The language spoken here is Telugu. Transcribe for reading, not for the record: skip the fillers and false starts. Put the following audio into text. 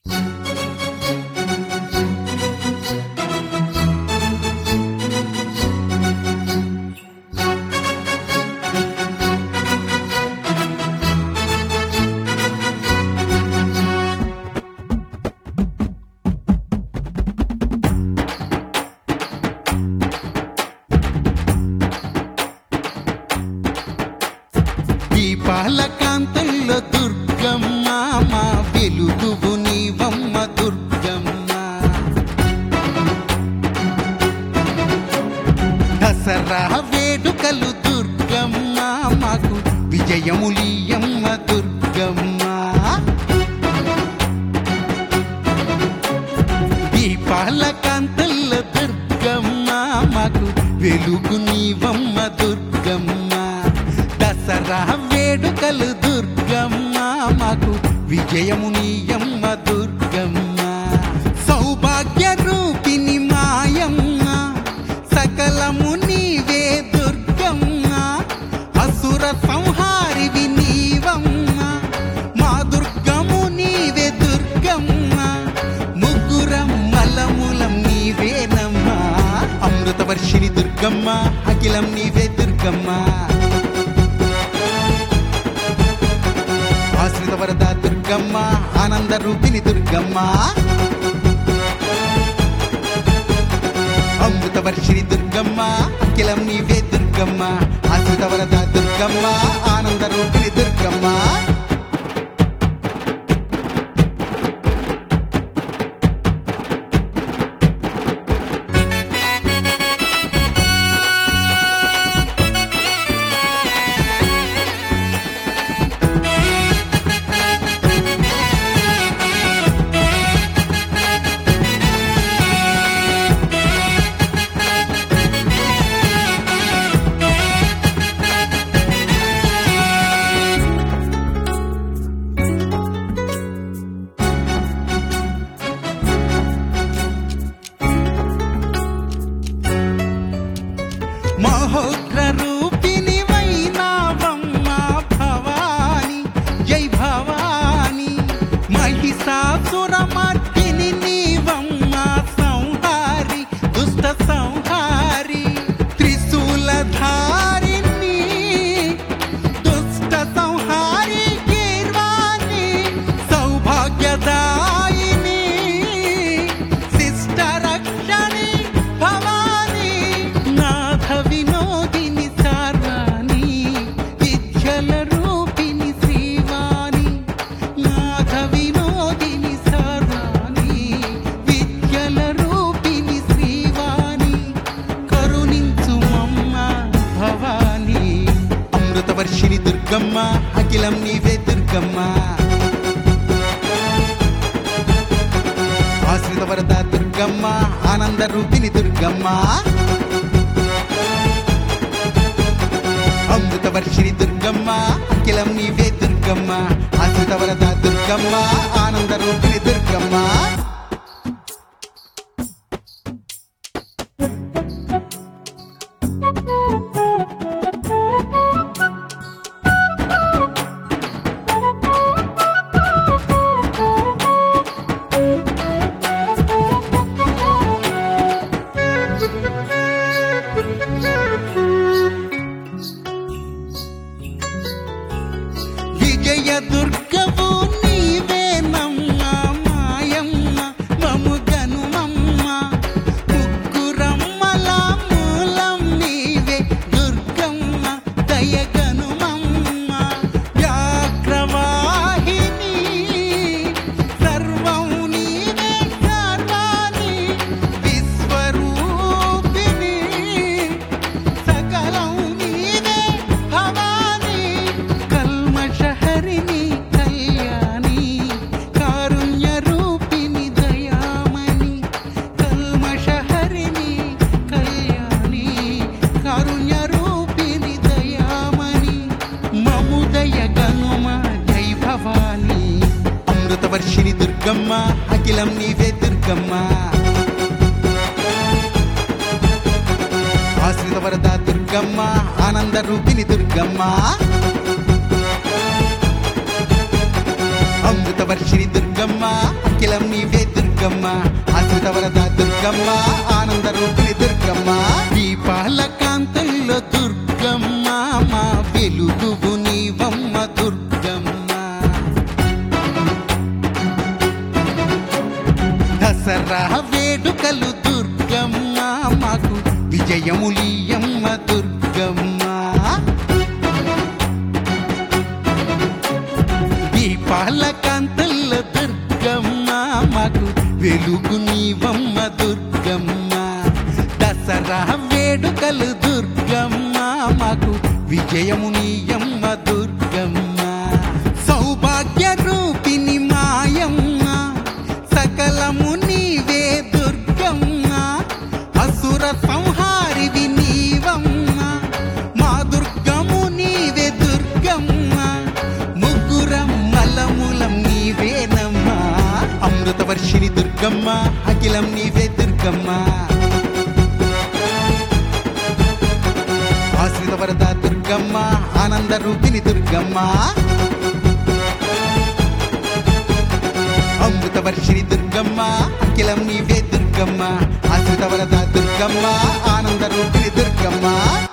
దీపాల కాంతుల్లో దుర్గమ్మ మా వెలుగువు నీవమ్మ దుర్గమ్మ. దసరా వేడుకలు దుర్గమ్మ మాకు విజయములియమ్మ దుర్గమ్మ. దీపాల కాంతుల్లో దుర్గమ్మ మాకు వెలుగు నీవమ్మ దుర్గమ్మ. దసరా వేడుకలు దుర్గమ్మ మాకు విజయము నీయమ్మ దుర్గమ్మ. సౌభాగ్య రూపిణి మాయమ్మ సకలము నీవే దుర్గమ్మ. అసుర సంహారివి నీవమ్మ మా దుర్గము నీవే దుర్గమ్మ. ముగ్గురమ్మలములం నీవేనమ్మా. అమృతవర్షిణి దుర్గమ్మ అఖిలం నీవే దుర్గమ్మ. ఆశ్రిత వరద దుర్గమ్మ ఆనంద రూపిణి దుర్గమ్మ. అమృత వర్షిణి దుర్గమ్మ అఖిలం నీవే దుర్గమ్మ. ఆశ్రిత వరద దుర్గమ్మ ఆనంద రూపిణి దుర్గమ్మ. మహోగ్ర రూపిణి వైనావమ్మ భవాని జై భవాని. మహిషాసుర మర్దిని నీవమ్మ సంహారి దుష్ట సంహారి. త్రిశూలధారిణి దుష్ట సంహారి గీర్వాణి. సౌభాగ్యదాయిని శిష్ట రక్షణి భవాని. నాథ వినోదిని సార్వాణి విద్యల రూపిణి శ్రీవాణి. నాథ వినోదిని సార్వాణి విద్యల రూపిణి శ్రీవాణి. కరుణించు మమ్మ భవాని. అమృత వర్షిణి దుర్గమ్మ అఖిలం నీవే దుర్గమ్మ. ఆశ్రిత వరద దుర్గమ్మ ఆనంద రూపిణి దుర్గమ్మ. అమృత వర్షిణి దుర్గమ్మ అఖిలం నీవే దుర్గమ్మ. ఆశ్రిత వరద దుర్గమ్మ ఆనంద రూపిణి దుర్గమ్మ. విజయ దుర్గవు నీవేనమ్మ మాయమ్మ మము గనుమమ్మ. ముగ్గురమ్మల మూలం నీవే దుర్గమ్మ దయ గనుమమ్మ. వ్యాఘ్రవాహిని సర్వం నీవే సర్వాణి. విశ్వరూపిణి సకలం నీవే భవాని. కల్మషహరిణి కళ్యాణి కారుణ్య రూపిణి దయామణి. కల్మషహరిణి కళ్యాణి కారుణ్య రూపిణి దయామణి. మముదయ గనుమ జై భవాని. అమృత వర్షిణి దుర్గమ్మ అఖిలం నీవే దుర్గమ్మ. ఆశ్రిత వరద దుర్గమ్మ ఆనంద రూపిణి దుర్గమ్మ. అమృత వర్షిణి దుర్గమ్మ అఖిలం నీవే దుర్గమ్మ ఆశ్రిత వరద దుర్గమ్మ ఆనంద రూపిణి దుర్గమ్మ దీపాల కాంతుల్లో దుర్గమ్మ మా వెలుగువు నీవమ్మ దుర్గమ్మ దసరా వేడుకలు దుర్గమ్మ మాకు విజయములియమ్మ దుర్గమ్మ దీపాల కాంతుల్లో దుర్గమ్మ మాకు వెలుగు నీవమ్మ దుర్గమ్మ దసరా వేడుకలు దుర్గమ్మ మాకు విజయము నీయమ్మ దుర్గమ్మ సౌభాగ్య రూపిణి మాయమ్మ సకలము నీవే దుర్గమ్మ అసుర సంహారివి నీవమ్మ మా దుర్గము నీవే దుర్గమ్మ ముగ్గురమ్మలములం నీవేనమ్మా అమృత వర్షిణి దుర్గమ్మ అఖిలం నీవే దుర్గమ్మ ఆశ్రిత వరద దుర్గమ్మ ఆనంద రూపిణి దుర్గమ్మ అమృత వర్షిణి దుర్గమ్మ అఖిలం నీవే దుర్గమ్మ ఆశ్రిత వరద దుర్గమ్మ ఆనంద రూపిణి దుర్గమ్మ